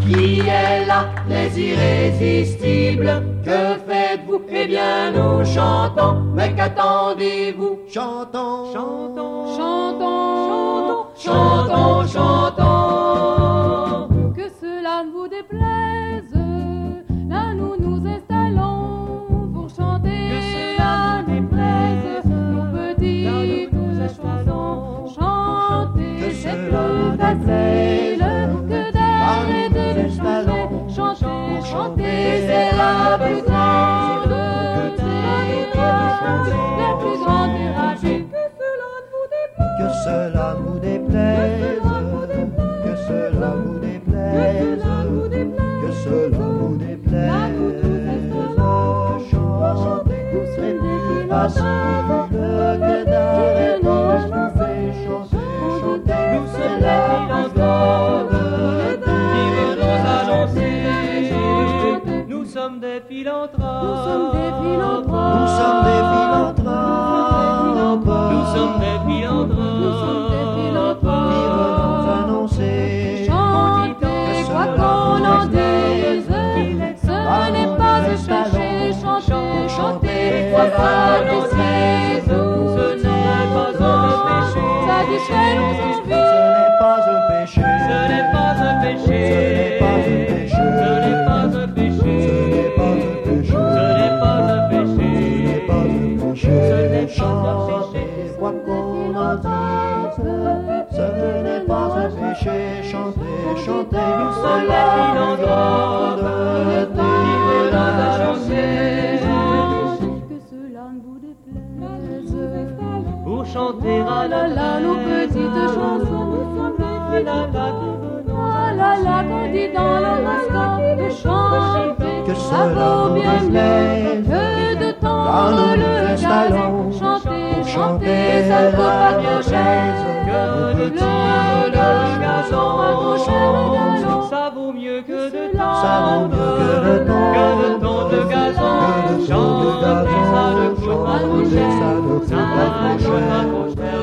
Qui est là, les irrésistibles? Que faites-vous? Eh bien nous chantons, mais qu'attendez-vous? Chantons, chantons, chantons, chantons, chantons. Que cela ne vous déplaise, là nous nous installons pour chanter. Que cela ne déplaise, nos petites chansons. Chanter c'est plus facile que d'arrêter de chanter. Chanter, chanter c'est la plus grande thérapie. que cela ne vous déplaise, que cela vous déplaise, que cela vous déplaise. Chanter c'est plus facile que d'arrêter de chanter. Chanter c'est la plus grande Nous sommes des philanthropes. Nous sommes des philanthropes. Nous sommes des philanthropes. Nous sommes des philanthropes. Qui veulent annoncer Chanter, quoi qu'on en dise, ce n'est pas un péché. Chanter, chanter, quoi qu'on en dise, Ce n'est pas un péché. ça diffère nos envies. ce n'est pas un péché. Ce n'est pas un péché. Ce n'est pas un péché. Ce n'est pas un péché. Ce n'est pas un péché. Ce n'est pas un péché. Chanter, quoi qu'on en dise, ce n'est pas un péché. Chanter, chanter, Nous sommes des philanthropes qui veulent annoncer Que cela ne vous déplaise. pour chanter Ah là là, nos petites chansons. Ah là là, Ah là là, qu'on dit dans le masque de chanter. que Ça cela vaut vous bien mieux déplaise. que de Là, tendre nous le nous installons gazon. Chanter, pour chanter, ça ne coûte pas bien cher. que de Le tendre le gazon, ça vaut mieux que de Ça vaut mieux que de tendre le gazon. Chanter, ça ne coûte pas trop cher. Ça ne coûte pas trop cher.